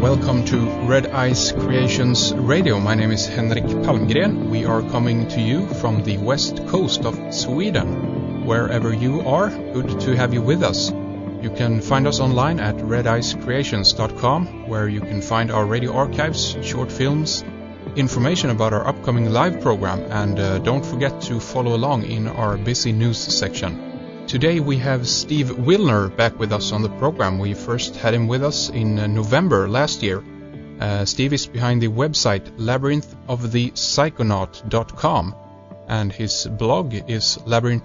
welcome to Red Eyes Creations Radio. My name is Henrik Palmgren. We are coming to you from the west coast of Sweden. Wherever you are, good to have you with us. You can find us online at redeyescreations.com, where you can find our radio archives, short films, information about our upcoming live program, and don't forget to follow along in our busy news section. Today we have Steve Wilner back with us on the program. We first had him with us in November last year. Steve is behind the website labyrinthofthepsychonaut.com, and his blog is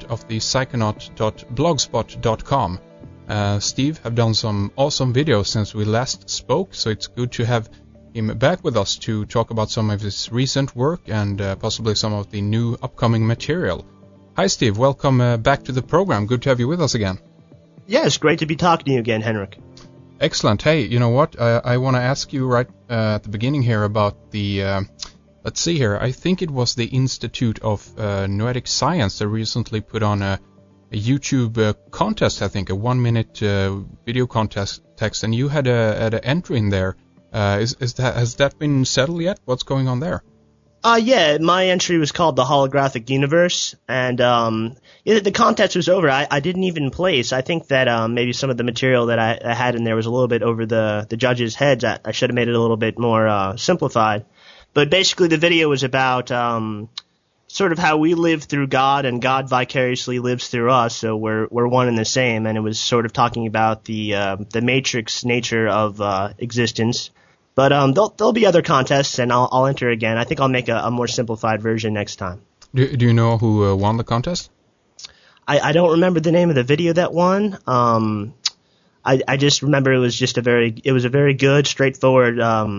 labyrinthofthepsychonaut.blogspot.com. Steve have done some awesome videos since we last spoke, so it's good to have him back with us to talk about some of his recent work and possibly some of the new upcoming material. Hi Steve, welcome back to the program. Good to have you with us again. Yeah, it's great to be talking to you again, Henrik. Excellent. Hey, you know what? I want to ask you right at the beginning here about the, let's see here, I think it was the Institute of Noetic Science that recently put on a YouTube contest, I think, a 1-minute video contest text, and you had an entry in there. Has that been settled yet? What's going on there? Yeah, my entry was called The Holographic Universe, and the contest was over. I didn't even place. I think that maybe some of the material that I had in there was a little bit over the judges' heads. I should have made it a little bit more simplified. But basically the video was about sort of how we live through God and God vicariously lives through us, so we're one and the same, and it was sort of talking about the matrix nature of existence. But there'll be other contests, and I'll enter again. I think I'll make a more simplified version next time. Do you know who won the contest? I don't remember the name of the video that won. I just remember it was a very good, straightforward,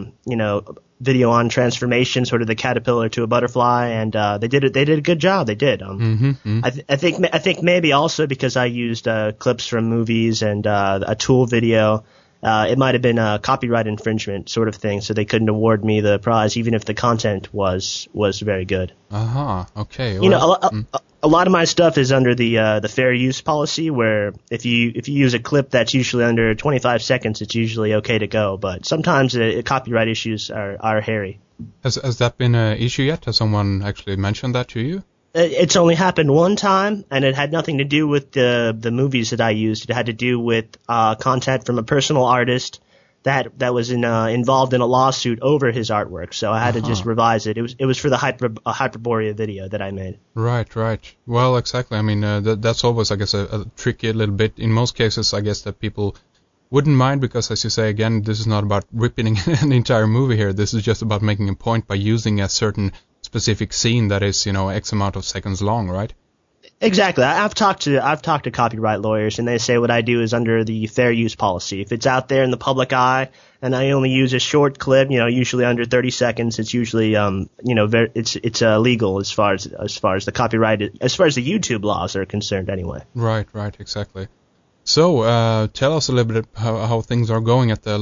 video on transformation, sort of the caterpillar to a butterfly, and they did a good job. They did. I think maybe also because I used clips from movies and a Tool video. It might have been a copyright infringement sort of thing, so they couldn't award me the prize, even if the content was very good. Okay. Well, a lot of my stuff is under the fair use policy, where if you use a clip that's usually under 25 seconds, it's usually okay to go. But sometimes copyright issues are hairy. Has that been an issue yet? Has someone actually mentioned that to you? It's only happened one time, and it had nothing to do with the movies that I used. It had to do with content from a personal artist that was involved in a lawsuit over his artwork. So I had to just revise it. It was for the Hyperborea video that I made. Right. Well, exactly. I mean, that's always, I guess, a tricky little bit. In most cases, I guess that people wouldn't mind because, as you say, again, this is not about ripping an entire movie here. This is just about making a point by using a certain specific scene that is, X amount of seconds long, right? Exactly. I've talked to copyright lawyers, and they say what I do is under the fair use policy. If it's out there in the public eye, and I only use a short clip, usually under 30 seconds, it's usually, it's legal as far as the copyright, as far as the YouTube laws are concerned, anyway. Right, exactly. So, tell us a little bit how things are going at the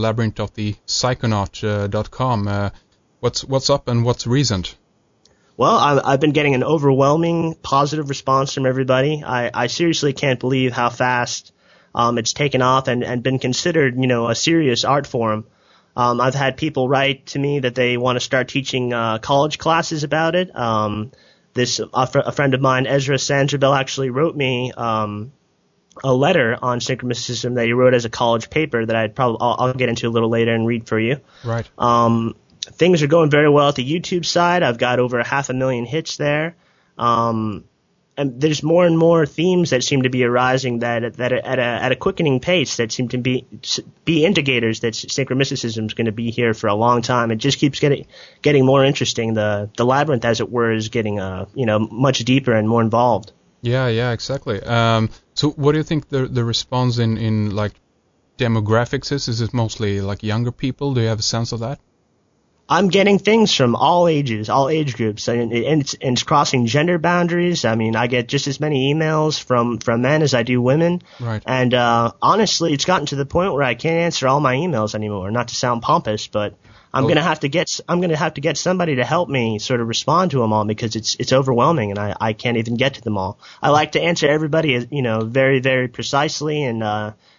labyrinthofthepsychonaut.com. What's up and what's recent? Well, I've been getting an overwhelming positive response from everybody. I seriously can't believe how fast it's taken off and been considered, a serious art form. I've had people write to me that they want to start teaching college classes about it. A friend of mine, Ezra Sandrabel, actually wrote me a letter on synchromysticism that he wrote as a college paper that I'll get into a little later and read for you. Right. Things are going very well at the YouTube side. I've got over 500,000 hits there. And there's more and more themes that seem to be arising that at a quickening pace that seem to be indicators that synchromysticism is going to be here for a long time. It just keeps getting more interesting. The labyrinth, as it were, is getting much deeper and more involved. Yeah, exactly. So what do you think the response in like demographics is? Is it mostly like younger people? Do you have a sense of that? I'm getting things from all ages, all age groups, and it's crossing gender boundaries. I mean, I get just as many emails from men as I do women. Right. And honestly, it's gotten to the point where I can't answer all my emails anymore. Not to sound pompous, but I'm gonna have to get somebody to help me sort of respond to them all because it's overwhelming and I can't even get to them all. I like to answer everybody, very, very precisely and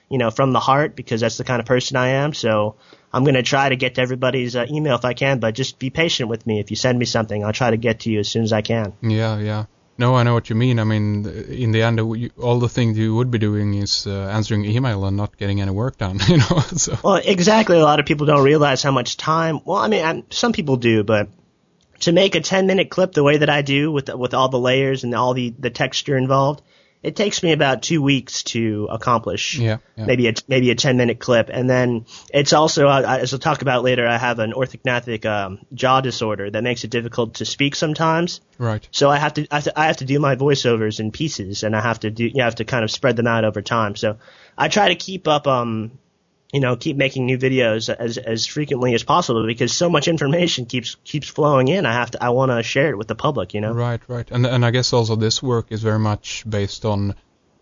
from the heart, because that's the kind of person I am. So I'm going to try to get to everybody's email if I can, but just be patient with me. If you send me something, I'll try to get to you as soon as I can. Yeah. No, I know what you mean. I mean, in the end, all the things you would be doing is answering email and not getting any work done, So. Well, exactly. A lot of people don't realize how much time. Well, I mean, some people do, but to make a 10-minute clip the way that I do with all the layers and all the texture involved, it takes me about 2 weeks to accomplish. Yeah. Maybe a 10-minute clip. And then it's also, as I'll talk about later, I have an orthognathic jaw disorder that makes it difficult to speak sometimes. Right. So I have to do my voiceovers in pieces, and you have to kind of spread them out over time. So I try to keep up, keep making new videos as frequently as possible, because so much information keeps flowing in. I want to share it with the public, Right. And I guess also this work is very much based on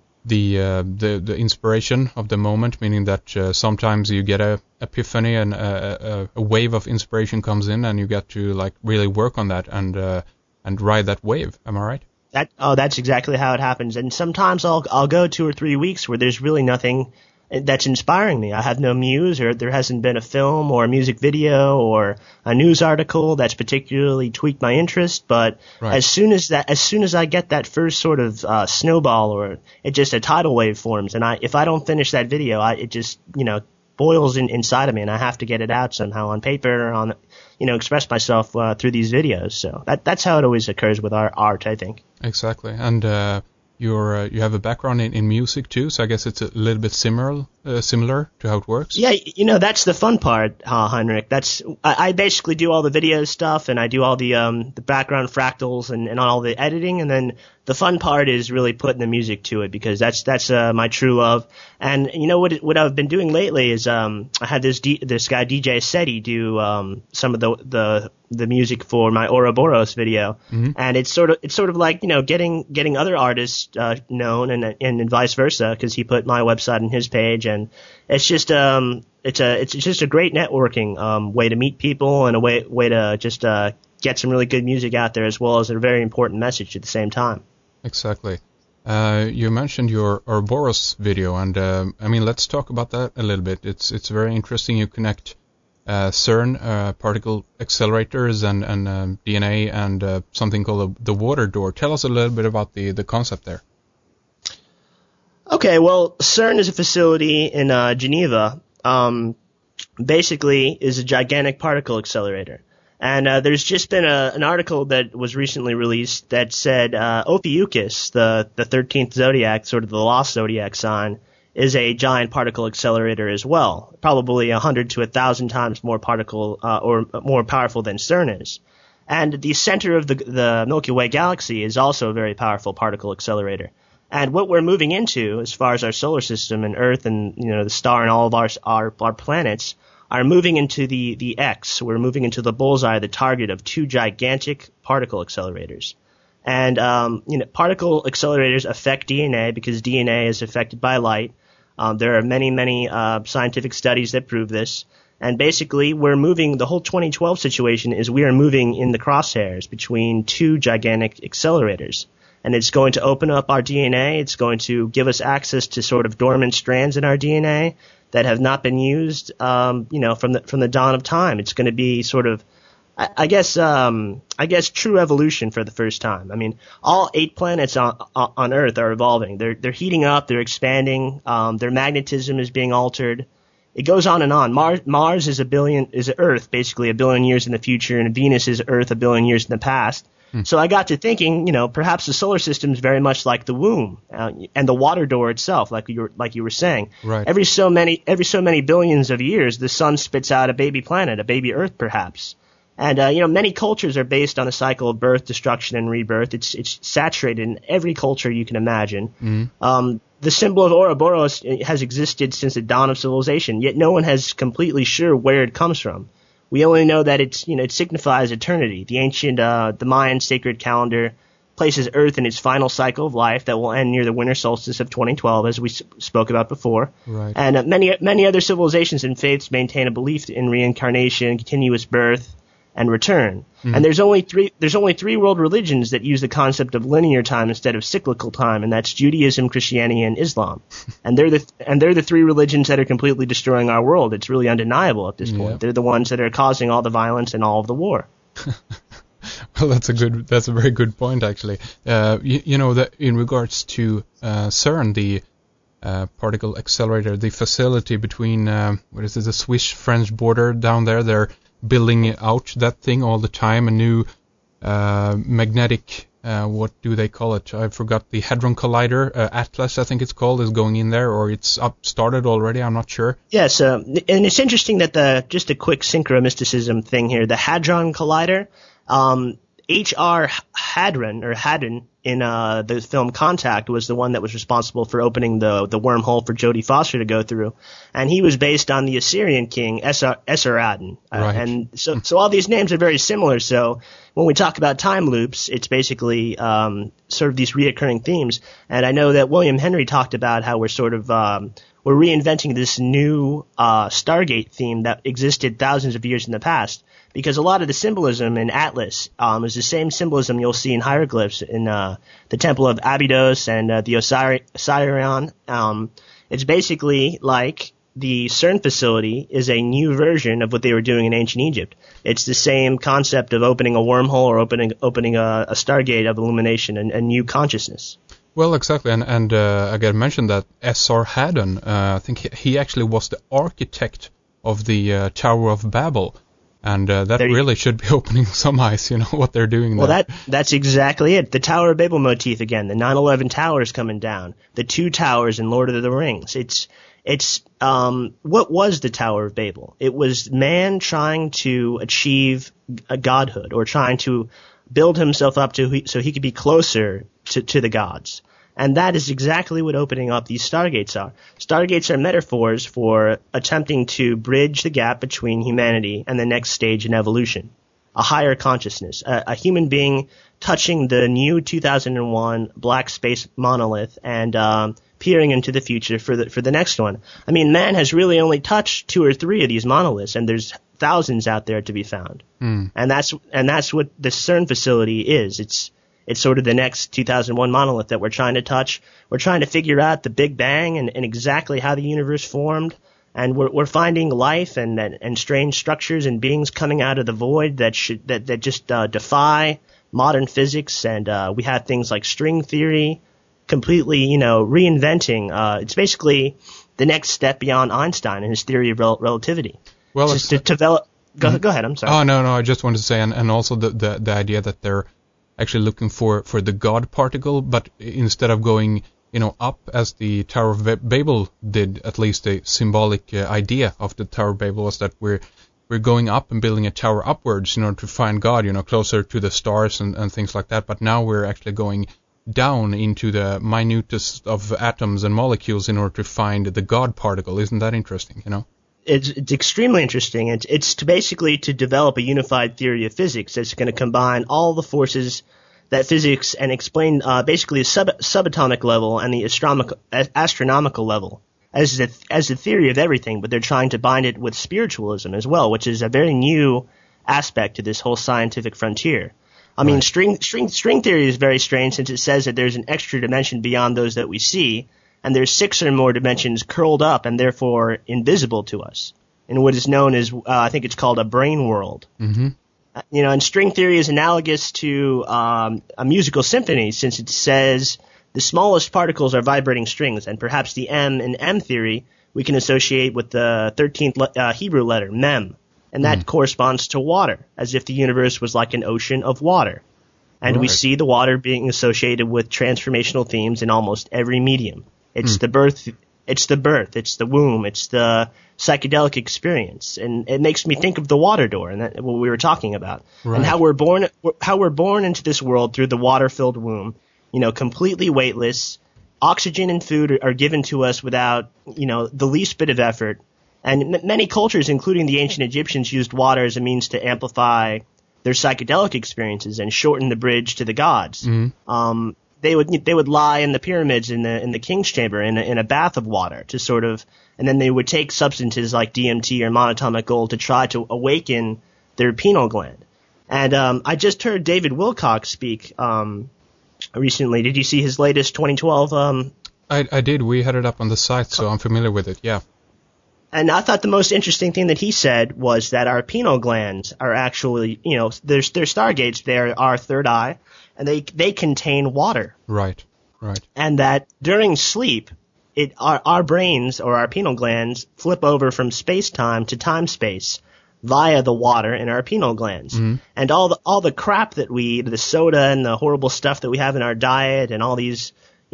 the inspiration of the moment, meaning that sometimes you get a epiphany and a wave of inspiration comes in, and you get to like really work on that and ride that wave. Am I right? That's exactly how it happens. And sometimes I'll go 2 or 3 weeks where there's really nothing that's inspiring me. I have no muse, or there hasn't been a film or a music video or a news article that's particularly tweaked my interest. But right. as soon as I get that first sort of snowball, or a tidal wave forms, and if I don't finish that video, it just boils inside of me, and I have to get it out somehow on paper, or express myself through these videos. So that's how it always occurs with our art, I think. Exactly. And you have a background in music too, so I guess it's a little bit similar to how it works. Yeah, that's the fun part, Heinrich. I basically do all the video stuff, and I do all the background fractals and all the editing, and then the fun part is really putting the music to it, because that's my true love. And what I've been doing lately is I had this guy DJ SETI do some of the music for my Ouroboros video, mm-hmm. and it's sort of like getting other artists known, and vice versa, because he put my website on his page, and it's just it's just a great networking way to meet people, and a way to just get some really good music out there, as well as a very important message at the same time. Exactly. You mentioned your Ouroboros video, and let's talk about that a little bit. It's very interesting. You connect CERN particle accelerators and DNA and something called the water door. Tell us a little bit about the concept there. Okay, well, CERN is a facility in Geneva. Basically, is a gigantic particle accelerator. And there's just been an article that was recently released that said Ophiuchus, the 13th zodiac, sort of the lost zodiac sign, is a giant particle accelerator as well, probably 100 to 1,000 times more or more powerful than CERN is. And the center of the Milky Way galaxy is also a very powerful particle accelerator. And what we're moving into, as far as our solar system and Earth and the star and all of our planets, are moving into the X. We're moving into the bullseye, the target of 2 gigantic particle accelerators. And particle accelerators affect DNA because DNA is affected by light. There are many scientific studies that prove this. And basically, the whole 2012 situation is we are moving in the crosshairs between 2 gigantic accelerators. And it's going to open up our DNA. It's going to give us access to sort of dormant strands in our DNA that have not been used, from the dawn of time. It's going to be sort of, I guess true evolution for the first time. I mean, all 8 planets on Earth are evolving. They're heating up. They're expanding. Their magnetism is being altered. It goes on and on. Mars is Earth basically 1 billion years in the future, and Venus is Earth 1 billion years in the past. So I got to thinking, perhaps the solar system is very much like the womb and the water door itself, like you were saying. Right. Every so many billions of years, the sun spits out a baby planet, a baby Earth, perhaps. And many cultures are based on a cycle of birth, destruction, and rebirth. It's saturated in every culture you can imagine. Mm-hmm. The symbol of Ouroboros has existed since the dawn of civilization, yet no one has completely sure where it comes from. We only know that it signifies eternity. The ancient, the Mayan sacred calendar places Earth in its final cycle of life that will end near the winter solstice of 2012, as we spoke about before. Right. And many other civilizations and faiths maintain a belief in reincarnation, continuous birth, and return. And there's only three world religions that use the concept of linear time instead of cyclical time, and that's Judaism, Christianity, and Islam. And they're the three religions that are completely destroying our world. It's really undeniable at this point. They're the ones that are causing all the violence and all of the war. Well, that's a very good point, actually. You know that in regards to CERN, the particle accelerator, the facility between the Swiss-French border down there, they're building out that thing all the time. A new magnetic, what do they call it? I forgot. The Hadron Collider, Atlas, I think it's called, is going in there, or it's started already. I'm not sure. Yes, and it's interesting that just a quick synchromysticism thing here. The Hadron Collider. H.R. Haddon in the film Contact was the one that was responsible for opening the wormhole for Jodie Foster to go through, and he was based on the Assyrian king Esarhaddon. Right. And so all these names are very similar. So when we talk about time loops, it's basically sort of these reoccurring themes. And I know that William Henry talked about how we're sort of we're reinventing this new Stargate theme that existed thousands of years in the past. Because a lot of the symbolism in Atlas is the same symbolism you'll see in hieroglyphs in the Temple of Abydos and the Osirion. It's basically like the CERN facility is a new version of what they were doing in ancient Egypt. It's the same concept of opening a wormhole or opening a Stargate of illumination, a new consciousness. Well, exactly, and I got to mention that S.R. Haddon, I think he actually was the architect of the Tower of Babel. And that really should be opening some eyes, you know, what they're doing there. Well, that's exactly it. The Tower of Babel motif again, the 9/11 towers coming down, the two towers in Lord of the Rings. It's what was the Tower of Babel? It was man trying to achieve a godhood or trying to build himself up so he could be closer to the gods. And that is exactly what opening up these stargates are. Stargates are metaphors for attempting to bridge the gap between humanity and the next stage in evolution, a higher consciousness, a human being touching the new 2001 black space monolith and peering into the future for the next one. I mean, man has really only touched 2 or 3 of these monoliths, and there's thousands out there to be found. And that's what the CERN facility is. It's sort of the next 2001 monolith that we're trying to touch. We're trying to figure out the Big Bang and exactly how the universe formed. And we're finding life and strange structures and beings coming out of the void that just defy modern physics. And we have things like string theory, completely, you know, reinventing. It's basically the next step beyond Einstein and his theory of relativity. Well, just to develop. Go ahead. I'm sorry. Oh no, I just wanted to say, and also the idea that they're actually looking for the God particle, but instead of going, you know, up as the Tower of Babel did, at least the symbolic idea of the Tower of Babel was that we're going up and building a tower upwards in order to find God, you know, closer to the stars and things like that. But now we're actually going down into the minutest of atoms and molecules in order to find the God particle. Isn't that interesting, you know? It's extremely interesting. It's basically to develop a unified theory of physics that's going to combine all the forces that physics and explain basically the subatomic level and the astronomical level as the theory of everything, but they're trying to bind it with spiritualism as well, which is a very new aspect to this whole scientific frontier. I mean, string theory is very strange since it says that there's an extra dimension beyond those that we see, and there's 6 or more dimensions curled up and therefore invisible to us in what is known as, I think it's called a brain world. Mm-hmm. You know, and string theory is analogous to a musical symphony since it says the smallest particles are vibrating strings, and perhaps the M in M theory we can associate with the 13th Hebrew letter, Mem, and that corresponds to water, as if the universe was like an ocean of water. And we see the water being associated with transformational themes in almost every medium. It's the birth, it's the womb, it's the psychedelic experience, and it makes me think of the water door and that what we were talking about, and how we're born into this world through the water-filled womb, you know, completely weightless. Oxygen and food are given to us without, you know, the least bit of effort. And many cultures, including the ancient Egyptians, used water as a means to amplify their psychedelic experiences and shorten the bridge to the gods. They would lie in the pyramids in the king's chamber in a bath of water to sort of, and then they would take substances like DMT or monatomic gold to try to awaken their pineal gland. And I just heard David Wilcock speak recently. Did you see his latest 2012? I did. We had it up on the site, so I'm familiar with it, yeah. And I thought the most interesting thing that he said was that our pineal glands are actually, they're stargates. They're our third eye, and they contain water. Right. And that during sleep, our brains or our pineal glands flip over from space-time to time-space via the water in our pineal glands. Mm-hmm. And all the crap that we eat, the soda and the horrible stuff that we have in our diet and all these,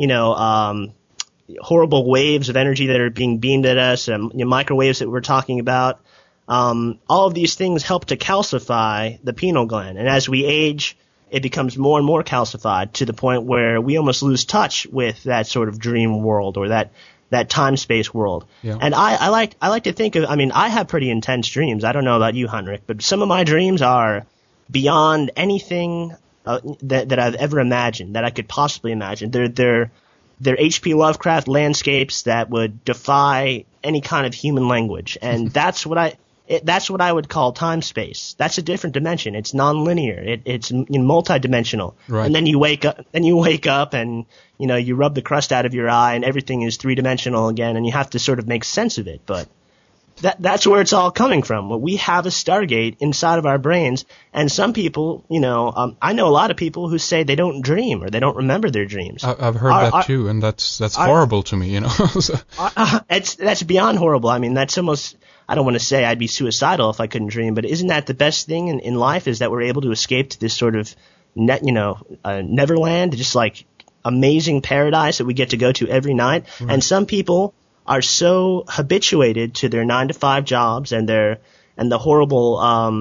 horrible waves of energy that are being beamed at us, microwaves that we're talking about, all of these things help to calcify the pineal gland. And as we age, it becomes more and more calcified to the point where we almost lose touch with that sort of dream world or that time-space world. Yeah. And I like to think of, I have pretty intense dreams. I don't know about you, Heinrich, but some of my dreams are beyond anything that I've ever imagined, that I could possibly imagine. They're H.P. Lovecraft landscapes that would defy any kind of human language. And that's what I would call time-space. That's a different dimension. It's nonlinear. It's multidimensional. Right. And then you wake up and, you rub the crust out of your eye and everything is three-dimensional again and you have to sort of make sense of it. But that's where it's all coming from. We have a Stargate inside of our brains, and some people, I know a lot of people who say they don't dream or they don't remember their dreams. I've heard that too, and that's horrible to me, That's beyond horrible. That's almost, I don't want to say I'd be suicidal if I couldn't dream, but isn't that the best thing in life, is that we're able to escape to this sort of Neverland, just like amazing paradise that we get to go to every night. Right. And some people are so habituated to their 9-to-5 jobs and the horrible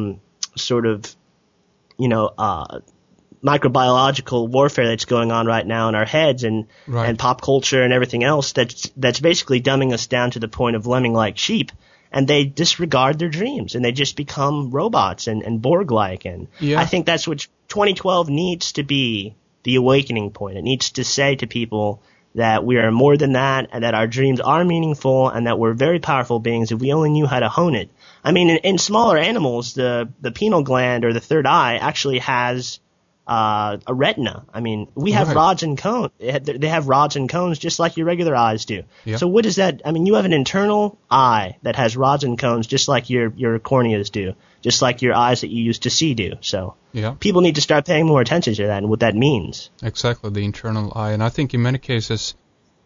microbiological warfare that's going on right now in our heads and pop culture and everything else that's basically dumbing us down to the point of lemming-like sheep, and they disregard their dreams and they just become robots and Borg-like. And yeah. I think that's what 2012 needs to be, the awakening point. It needs to say to people that we are more than that, and that our dreams are meaningful, and that we're very powerful beings if we only knew how to hone it. In smaller animals, the pineal gland or the third eye actually has a retina. We have rods and cones. They have rods and cones just like your regular eyes do. Yeah. So what is that? You have an internal eye that has rods and cones just like your corneas do, just like your eyes that you use to see do. So yeah. People need to start paying more attention to that and what that means. Exactly, the internal eye. And I think in many cases,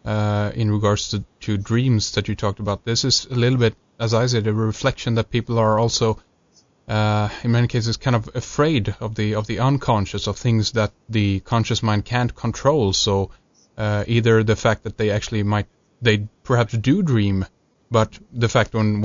in regards to dreams that you talked about, this is a little bit, as I said, a reflection that people are also in many cases kind of afraid of the unconscious, of things that the conscious mind can't control. So either the fact that they perhaps do dream, but the fact when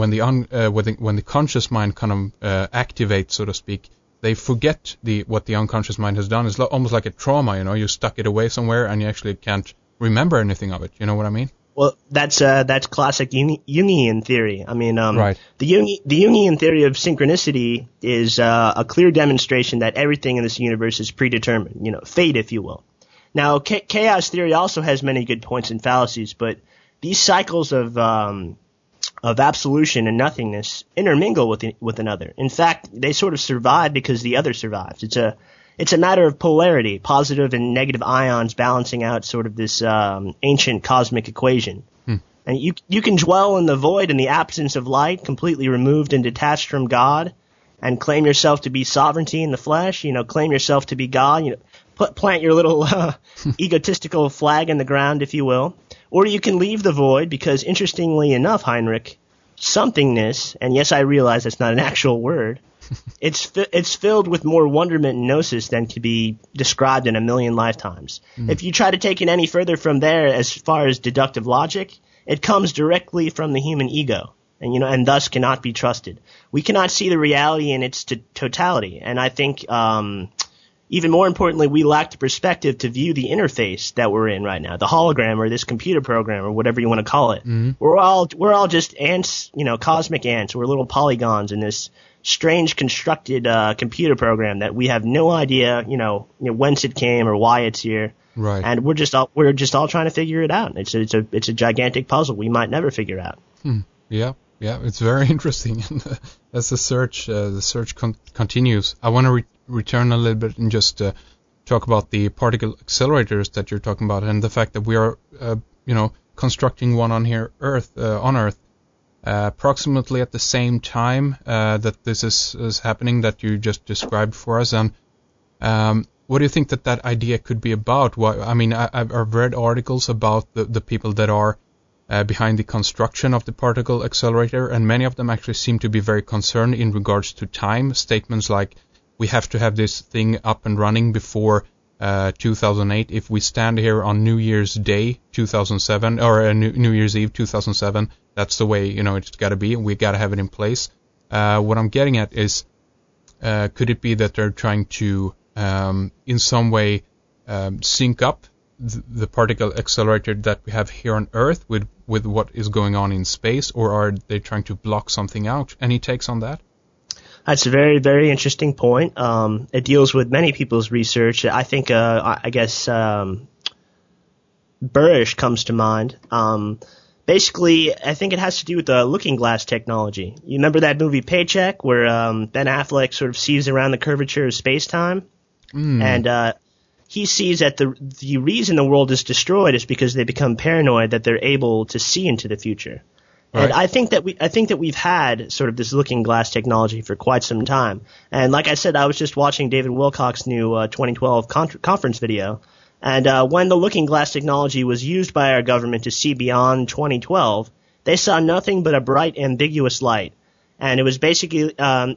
the conscious mind kind of activates, so to speak, they forget what the unconscious mind has done. It's almost like a trauma, you stuck it away somewhere and you actually can't remember anything of it. You know what I mean? Well, that's classic Jungian theory. Right. The Jungian theory of synchronicity is a clear demonstration that everything in this universe is predetermined, fate, if you will. Now, chaos theory also has many good points and fallacies, but these cycles of absolution and nothingness intermingle with another. In fact, they sort of survive because the other survives. It's a matter of polarity, positive and negative ions balancing out sort of this ancient cosmic equation. And you can dwell in the void in the absence of light, completely removed and detached from God, and claim yourself to be sovereignty in the flesh, claim yourself to be God, plant your little egotistical flag in the ground, if you will. Or you can leave the void because, interestingly enough, Heinrich, somethingness, and yes, I realize that's not an actual word, it's filled with more wonderment and gnosis than can be described in a million lifetimes. If you try to take it any further from there, as far as deductive logic, it comes directly from the human ego, and thus cannot be trusted. We cannot see the reality in its totality, and I think even more importantly, we lack the perspective to view the interface that we're in right now, the hologram or this computer program or whatever you want to call it. Mm-hmm. We're all just ants, cosmic ants. We're little polygons in this strange constructed computer program that we have no idea, whence it came or why it's here. Right. And we're just all trying to figure it out. It's a gigantic puzzle we might never figure out. Yeah, it's very interesting. As the search continues, I want to return a little bit and just talk about the particle accelerators that you're talking about, and the fact that we are, constructing one on Earth, approximately at the same time that this is happening that you just described for us. And what do you think that idea could be about? I've read articles about the people that are behind the construction of the particle accelerator, and many of them actually seem to be very concerned in regards to time. Statements like, we have to have this thing up and running before 2008. If we stand here on New Year's Day 2007, or New Year's Eve 2007, that's the way, it's got to be. We got to have it in place. What I'm getting at is, could it be that they're trying to, in some way, sync up the particle accelerator that we have here on Earth with what is going on in space, or are they trying to block something out? Any takes on that? That's a very, very interesting point. It deals with many people's research. I think, Burish comes to mind. Basically, I think it has to do with the looking glass technology. You remember that movie Paycheck, where Ben Affleck sort of sees around the curvature of space-time? And he sees that the reason the world is destroyed is because they become paranoid that they're able to see into the future. Right. And I think that we've had sort of this looking glass technology for quite some time. And like I said, I was just watching David Wilcock's new 2012 conference video. And when the looking glass technology was used by our government to see beyond 2012, they saw nothing but a bright, ambiguous light. And it was basically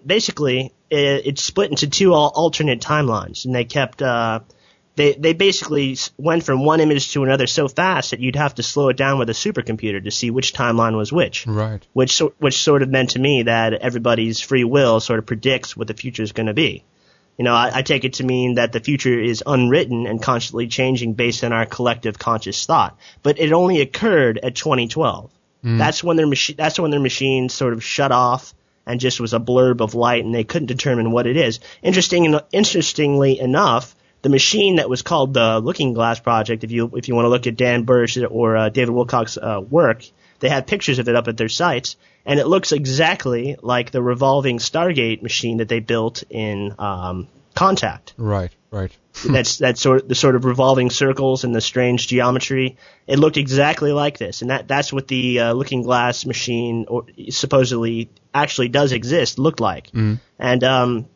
it split into two alternate timelines, and they kept They basically went from one image to another so fast that you'd have to slow it down with a supercomputer to see which timeline was which. Right. Which sort of meant to me that everybody's free will sort of predicts what the future is going to be. I take it to mean that the future is unwritten and constantly changing based on our collective conscious thought. But it only occurred at 2012. That's when their machines sort of shut off and just was a blurb of light, and they couldn't determine what it is. Interestingly enough, the machine that was called the Looking Glass Project, if you want to look at Dan Burish or David Wilcock's work, they have pictures of it up at their sites, and it looks exactly like the revolving Stargate machine that they built in Contact. Right. That's the sort of revolving circles and the strange geometry. It looked exactly like this, and that's what the Looking Glass machine supposedly actually does exist looked like. And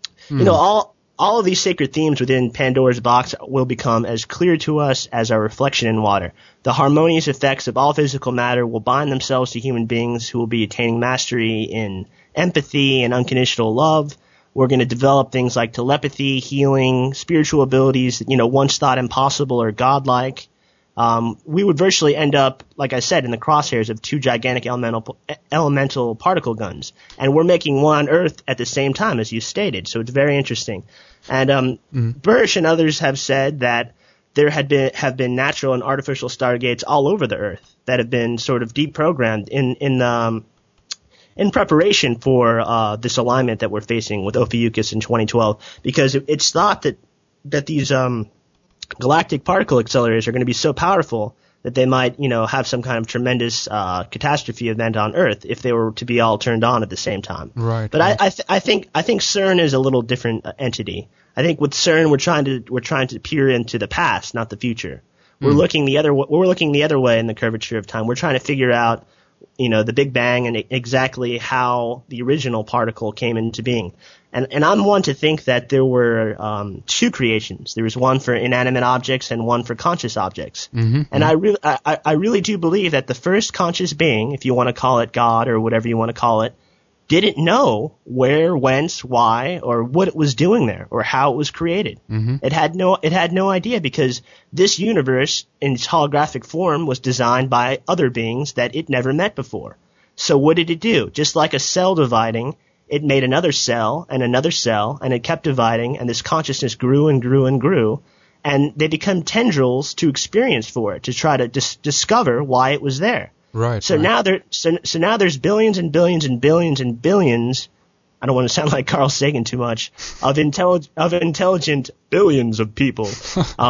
all of these sacred themes within Pandora's box will become as clear to us as our reflection in water. The harmonious effects of all physical matter will bind themselves to human beings who will be attaining mastery in empathy and unconditional love. We're going to develop things like telepathy, healing, spiritual abilities that, once thought impossible or godlike. We would virtually end up, like I said, in the crosshairs of two gigantic elemental particle guns. And we're making one on Earth at the same time, as you stated. So it's very interesting. And Burish and others have said that there have been natural and artificial stargates all over the Earth that have been sort of deprogrammed in preparation for this alignment that we're facing with Ophiuchus in 2012, because it's thought that these galactic particle accelerators are going to be so powerful that they might, have some kind of tremendous catastrophe event on Earth if they were to be all turned on at the same time. Right. But I think CERN is a little different entity. I think with CERN we're trying to peer into the past, not the future. We're looking the other way in the curvature of time. We're trying to figure out, the Big Bang and exactly how the original particle came into being. And I'm one to think that there were two creations. There was one for inanimate objects and one for conscious objects. And I really do believe that the first conscious being, if you want to call it God or whatever you want to call it, didn't know where, whence, why, or what it was doing there, or how it was created. It had no idea, because this universe in its holographic form was designed by other beings that it never met before. So what did it do? Just like a cell dividing, it made another cell, and it kept dividing, and this consciousness grew and grew and grew, and they become tendrils to experience for it, to try to discover why it was there. Right. So now there's billions and billions and billions and billions. I don't want to sound like Carl Sagan too much, of intelligent billions of people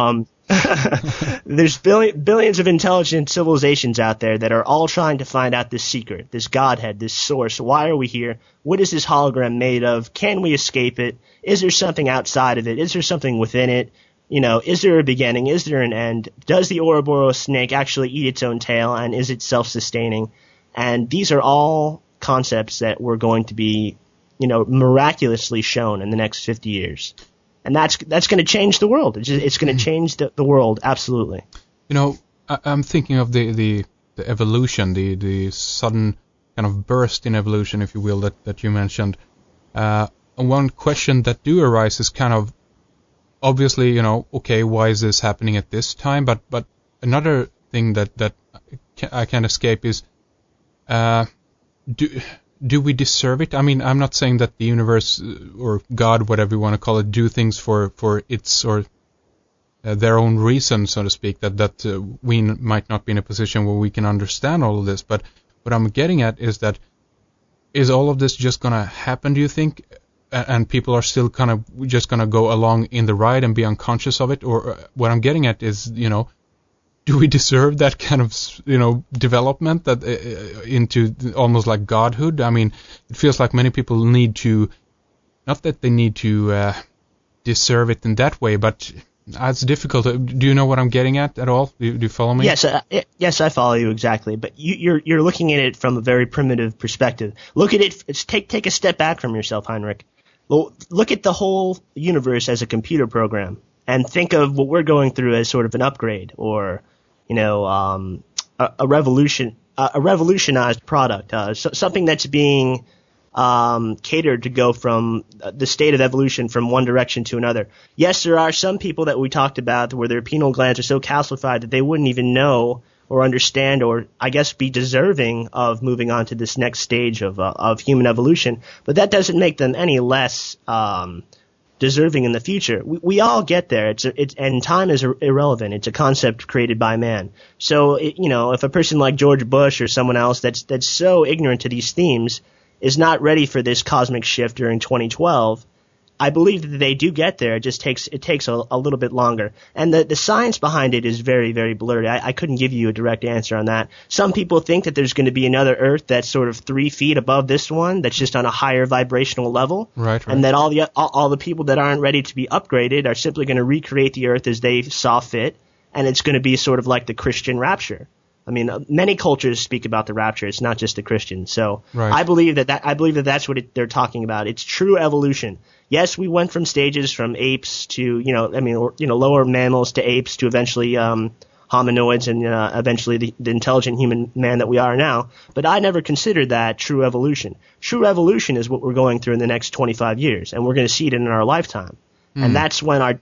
There's billions of intelligent civilizations out there that are all trying to find out this secret, this Godhead, this source. Why are we here? What is this hologram made of? Can we escape it? Is there something outside of it? Is there something within it? You know, is there a beginning? Is there an end? Does the Ouroboros snake actually eat its own tail? And is it self-sustaining? And these are all concepts that we're going to be, you know, miraculously shown in the next 50 years. And that's going to change the world. It's going to change the world, absolutely. You know, I'm thinking of the evolution, the sudden kind of burst in evolution, if you will, that you mentioned. One question that do arise is kind of, obviously, you know, okay, why is this happening at this time? But another thing that I can't escape is, do we deserve it? I mean, I'm not saying that the universe or God, whatever you want to call it, do things for its or their own reason, so to speak, that we might not be in a position where we can understand all of this. But what I'm getting at is that, is all of this just going to happen, do you think? And people are still kind of just going to go along in the ride and be unconscious of it? Or what I'm getting at is, you know, do we deserve that kind of, you know, development that into almost like godhood? I mean, it feels like many people need to, not that they need to deserve it in that way, but it's difficult. Do you know what I'm getting at all? Do you follow me? Yes, I follow you exactly. But you're looking at it from a very primitive perspective. Look at it. Take a step back from yourself, Heinrich. Well, look at the whole universe as a computer program, and think of what we're going through as sort of an upgrade, or, you know, a revolutionized product, something that's being catered to go from the state of evolution from one direction to another. Yes, there are some people that we talked about where their pineal glands are so calcified that they wouldn't even know or understand, or I guess be deserving of moving on to this next stage of human evolution. But that doesn't make them any less deserving in the future. We all get there. And time is irrelevant. It's a concept created by man. So, you know, if a person like George Bush or someone else that's so ignorant to these themes is not ready for this cosmic shift during 2012, I believe that they do get there. It just takes a little bit longer. And the science behind it is very, very blurry. I couldn't give you a direct answer on that. Some people think that there's going to be another Earth that's sort of 3 feet above this one, that's just on a higher vibrational level. Right. And that all the people that aren't ready to be upgraded are simply going to recreate the Earth as they saw fit, and it's going to be sort of like the Christian rapture. I mean, many cultures speak about the rapture. It's not just the Christians. So right. I believe that that's what they're talking about. It's true evolution. Yes, we went from stages from apes to, lower mammals to apes to eventually hominoids and eventually the intelligent human man that we are now. But I never considered that true evolution. True evolution is what we're going through in the next 25 years, and we're going to see it in our lifetime. And that's when our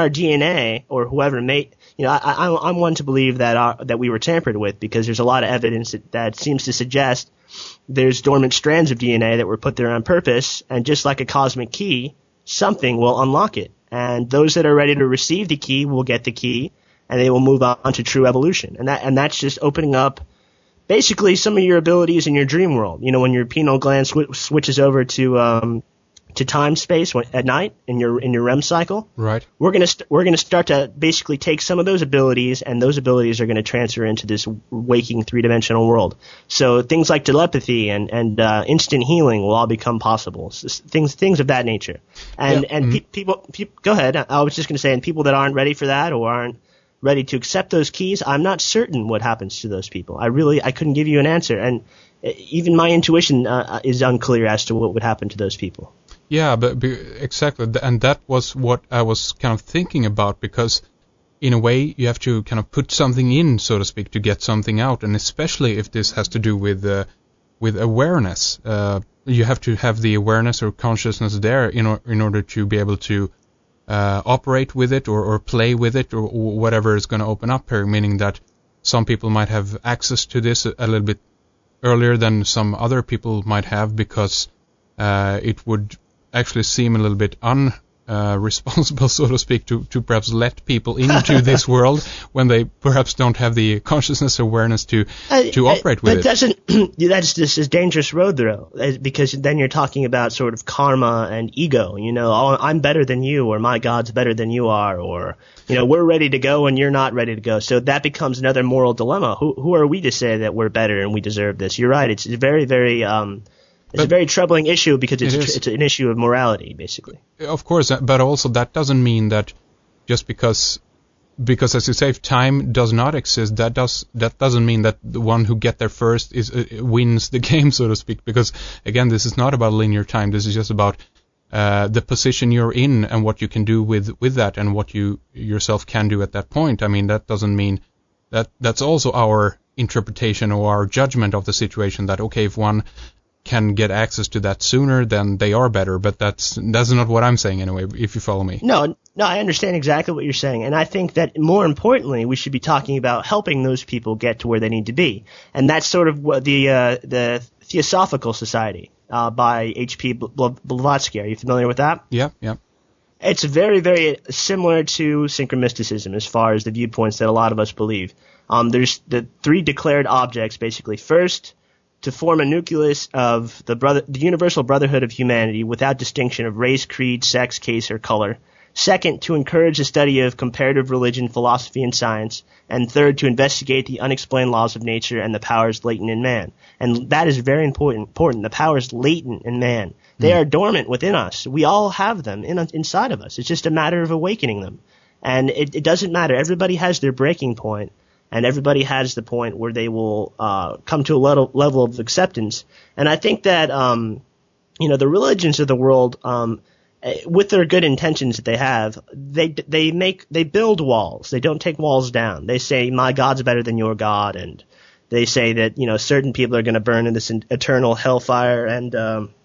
DNA or whoever made, I'm one to believe that we were tampered with, because there's a lot of evidence that seems to suggest there's dormant strands of DNA that were put there on purpose, and just like a cosmic key, something will unlock it. And those that are ready to receive the key will get the key, and they will move on to true evolution. And that's just opening up basically some of your abilities in your dream world. You know, when your pineal gland switches over to time space at night in your REM cycle. Right. We're gonna start to basically take some of those abilities, and those abilities are going to transfer into this waking 3-dimensional world. So things like telepathy and instant healing will all become possible. Things of that nature. And people go ahead. I was just going to say, and people that aren't ready for that or aren't ready to accept those keys, I'm not certain what happens to those people. I couldn't give you an answer, and even my intuition is unclear as to what would happen to those people. Yeah, but exactly, and that was what I was kind of thinking about, because in a way you have to kind of put something in, so to speak, to get something out, and especially if this has to do with awareness, you have to have the awareness or consciousness there in order to be able to operate with it or play with it or whatever is going to open up here, meaning that some people might have access to this a little bit earlier than some other people might have, because it would actually seem a little bit responsible, so to speak, to perhaps let people into this world when they perhaps don't have the consciousness awareness to operate with it. That's just a dangerous road, though, because then you're talking about sort of karma and ego. Oh, I'm better than you, or my God's better than you are, or we're ready to go and you're not ready to go. So that becomes another moral dilemma. Who are we to say that we're better and we deserve this? You're right. It's very, very it's a very troubling issue because it's an issue of morality, basically. Of course, but also that doesn't mean that just because as you say, if time does not exist, that doesn't mean that the one who get there first wins the game, so to speak. Because again, this is not about linear time. This is just about the position you're in and what you can do with that and what you yourself can do at that point. I mean, that doesn't mean that's also our interpretation or our judgment of the situation. That okay, if one can get access to that sooner, then they are better. But that's not what I'm saying anyway, if you follow me. No, I understand exactly what you're saying. And I think that more importantly, we should be talking about helping those people get to where they need to be. And that's sort of what the Theosophical Society by H.P. Blavatsky. Are you familiar with that? Yeah. It's very, very similar to synchromysticism as far as the viewpoints that a lot of us believe. There's the three declared objects, basically. First, to form a nucleus of the universal brotherhood of humanity without distinction of race, creed, sex, caste, or color. Second, to encourage the study of comparative religion, philosophy, and science. And third, to investigate the unexplained laws of nature and the powers latent in man. And that is very important. The powers latent in man. They are dormant within us. We all have them inside of us. It's just a matter of awakening them. And it doesn't matter. Everybody has their breaking point. And everybody has the point where they will come to a level of acceptance. And I think that the religions of the world, with their good intentions that they have, they build walls. They don't take walls down. They say my God's better than your God, and they say that certain people are going to burn in this eternal hellfire, and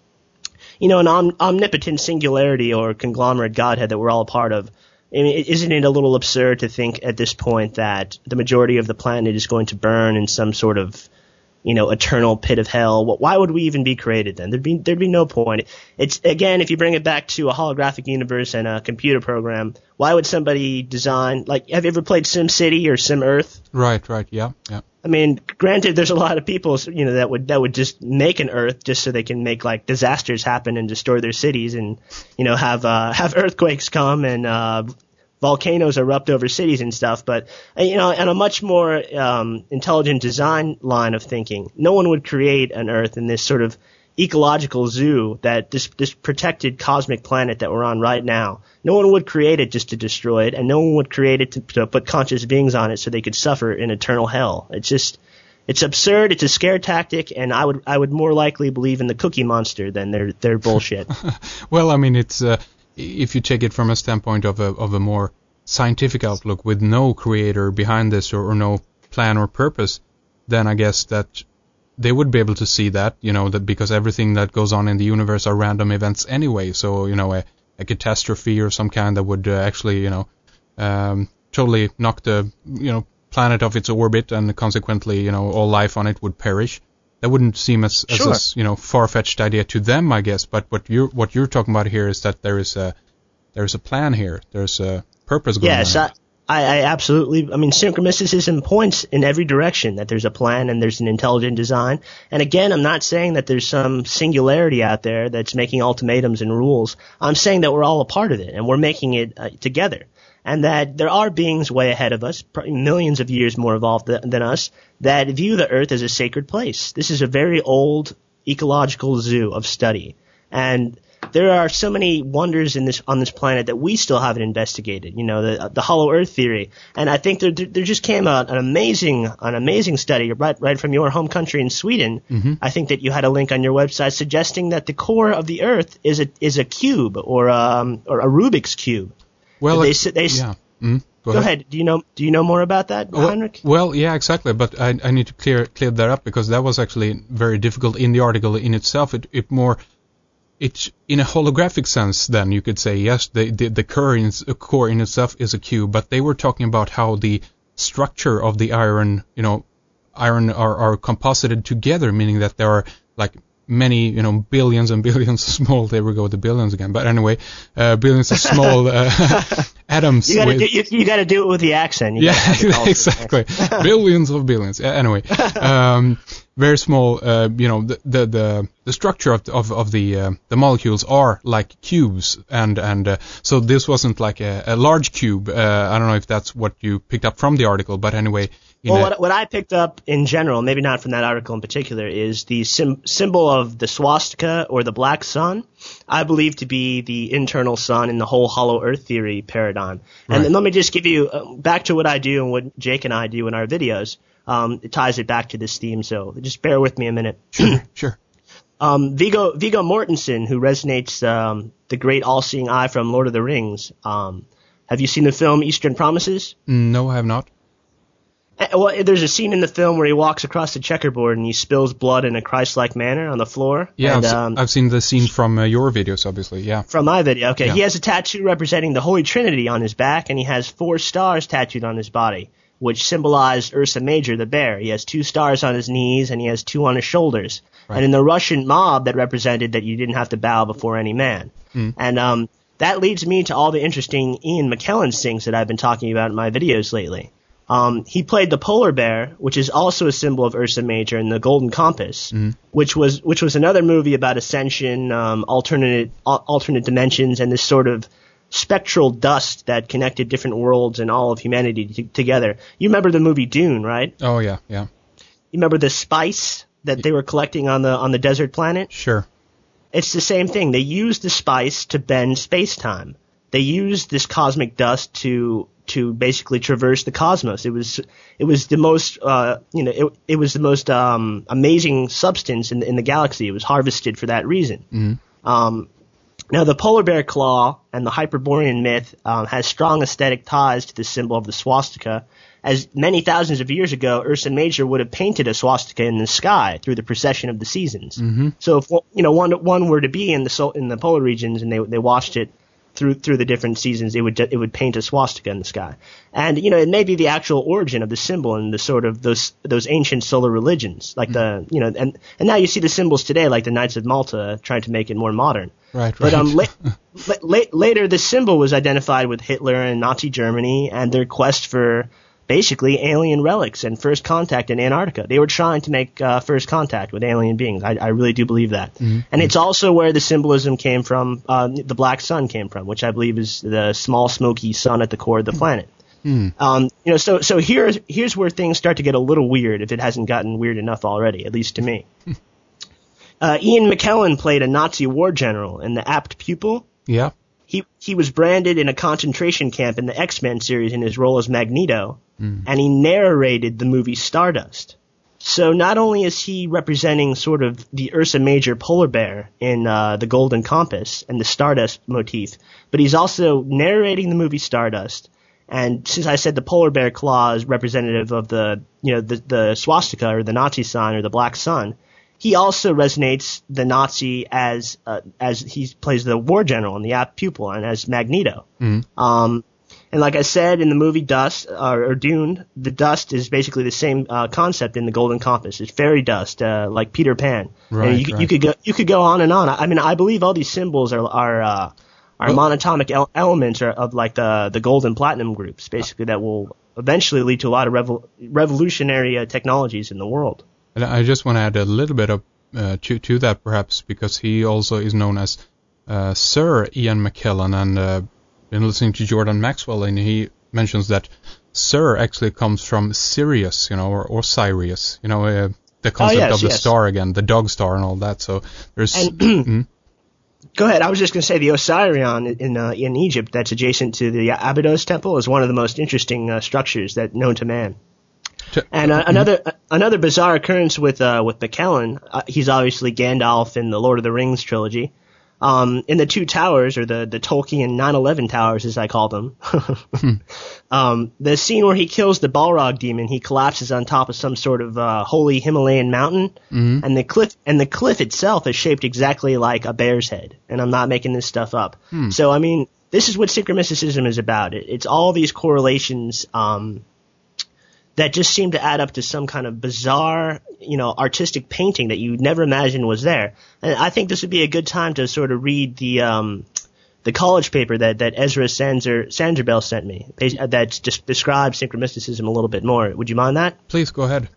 an omnipotent singularity or conglomerate Godhead that we're all a part of. I mean, isn't it a little absurd to think at this point that the majority of the planet is going to burn in some sort of, eternal pit of hell? Why would we even be created then? There'd be no point. It's, again, if you bring it back to a holographic universe and a computer program, why would somebody design, have you ever played SimCity or SimEarth? Right, yeah. I mean, granted, there's a lot of people, that would just make an Earth just so they can make disasters happen and destroy their cities, and have earthquakes come and volcanoes erupt over cities and stuff. But on a much more intelligent design line of thinking, no one would create an Earth in this sort of ecological zoo, that this protected cosmic planet that we're on right now. No one would create it just to destroy it, and no one would create it to put conscious beings on it so they could suffer in eternal hell. It's absurd. It's a scare tactic, and I would more likely believe in the Cookie Monster than their bullshit. Well, I mean, it's if you take it from a standpoint of a more scientific outlook with no creator behind this or no plan or purpose, then I guess that they would be able to see that, that because everything that goes on in the universe are random events anyway. So, a catastrophe or some kind that would actually, totally knock the, planet off its orbit, and consequently, all life on it would perish. That wouldn't seem as a far-fetched idea to them, I guess. But what you're talking about here is that there is a plan here. There's a purpose going on. Yes, I absolutely. I mean, synchromysticism points in every direction that there's a plan and there's an intelligent design. And again, I'm not saying that there's some singularity out there that's making ultimatums and rules. I'm saying that we're all a part of it and we're making it together. And that there are beings way ahead of us, millions of years more evolved than us, that view the Earth as a sacred place. This is a very old ecological zoo of study. And there are so many wonders on this planet that we still haven't investigated. The hollow Earth theory, and I think there just came out an amazing study right from your home country in Sweden. Mm-hmm. I think that you had a link on your website suggesting that the core of the Earth is a cube or a Rubik's cube. Well, yeah. Mm-hmm. Go ahead. Do you know more about that, Heinrich? Well, yeah, exactly. But I need to clear that up, because that was actually very difficult in the article in itself. It's in a holographic sense, then you could say, yes, the core in itself is a cube, but they were talking about how the structure of the iron are composited together, meaning that there are many, billions and billions of small, there we go with the billions again, but anyway, billions of small atoms. You gotta do it with the accent. Exactly. Billions of billions. Anyway, very small, the structure of the molecules are like cubes, and so this wasn't like a large cube. I don't know if that's what you picked up from the article, but anyway. What I picked up in general, maybe not from that article in particular, is the symbol of the swastika or the black sun, I believe to be the internal sun in the whole hollow earth theory paradigm. Right. And then let me just give you, back to what I do and what Jake and I do in our videos, it ties it back to this theme, so just bear with me a minute. Sure. Viggo Mortensen, who resonates the great all-seeing eye from Lord of the Rings, have you seen the film Eastern Promises? No, I have not. Well, there's a scene in the film where he walks across the checkerboard and he spills blood in a Christ-like manner on the floor. Yeah, and, I've seen the scene from your videos, obviously, yeah. From my video, okay. Yeah. He has a tattoo representing the Holy Trinity on his back, and he has 4 stars tattooed on his body, which symbolize Ursa Major, the bear. He has 2 stars on his knees, and he has 2 on his shoulders. Right. And in the Russian mob, that represented that you didn't have to bow before any man. And that leads me to all the interesting Ian McKellen things that I've been talking about in my videos lately. He played the polar bear, which is also a symbol of Ursa Major, in The Golden Compass, which was another movie about ascension, alternate dimensions, and this sort of spectral dust that connected different worlds and all of humanity together. You remember the movie Dune, right? Oh yeah. You remember the spice that they were collecting on the desert planet? Sure. It's the same thing. They used the spice to bend space-time. They used this cosmic dust to basically traverse the cosmos. It was the most it was the most amazing substance in the galaxy. It was harvested for that reason. Now the polar bear claw and the Hyperborean myth has strong aesthetic ties to the symbol of the swastika, as many thousands of years ago Ursa Major would have painted a swastika in the sky through the precession of the seasons. So if one were to be in the polar regions and they watched it through the different seasons, it would paint a swastika in the sky. And it may be the actual origin of the symbol in the sort of those ancient solar religions, like and now you see the symbols today, like the Knights of Malta, trying to make it more modern. Right. But later the symbol was identified with Hitler and Nazi Germany and their quest for basically alien relics and first contact in Antarctica. They were trying to make first contact with alien beings. I really do believe that. And it's also where the symbolism came from, the black sun came from, which I believe is the small smoky sun at the core of the planet. So here's where things start to get a little weird, if it hasn't gotten weird enough already, at least to me. Ian McKellen played a Nazi war general in The Apt Pupil. Yeah. He was branded in a concentration camp in the X-Men series in his role as Magneto, and he narrated the movie Stardust. So not only is he representing sort of the Ursa Major polar bear in The Golden Compass and the Stardust motif, but he's also narrating the movie Stardust. And since I said the polar bear claw is representative of the swastika or the Nazi sign or the black sun, he also resonates the Nazi as he plays the war general in The Apt Pupil and as Magneto. And like I said in the movie Dust or Dune, the dust is basically the same concept in The Golden Compass. It's fairy dust, like Peter Pan. Right. And you could go on and on. I mean, I believe all these symbols are monatomic elements of like the gold and platinum groups, basically, that will eventually lead to a lot of revolutionary technologies in the world. And I just want to add a little bit of to that, perhaps, because he also is known as Sir Ian McKellen, and been listening to Jordan Maxwell, and he mentions that Sir actually comes from Sirius, or Sirius, the concept of the star again, the dog star and all that. So there's. Go ahead. I was just going to say the Osirion in Egypt, that's adjacent to the Abydos Temple, is one of the most interesting structures known to man. And another bizarre occurrence with McKellen, he's obviously Gandalf in the Lord of the Rings trilogy. In the Two Towers, or the Tolkien 9/11 Towers, as I call them, the scene where he kills the Balrog demon, he collapses on top of some sort of holy Himalayan mountain, and the cliff itself is shaped exactly like a bear's head. And I'm not making this stuff up. So I mean, this is what synchromysticism is about. It's all these correlations that just seem to add up to some kind of bizarre, artistic painting that you never imagined was there. And I think this would be a good time to sort of read the college paper that Ezra Sanderbell sent me that just describes synchromysticism a little bit more. Would you mind that? Please go ahead.